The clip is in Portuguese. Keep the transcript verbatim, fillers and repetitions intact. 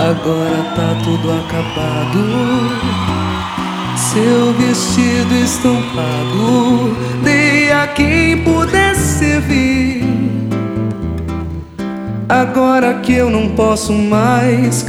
agora tá tudo acabado. Seu vestido estampado dei a quem pudesse vir. Agora que eu não posso mais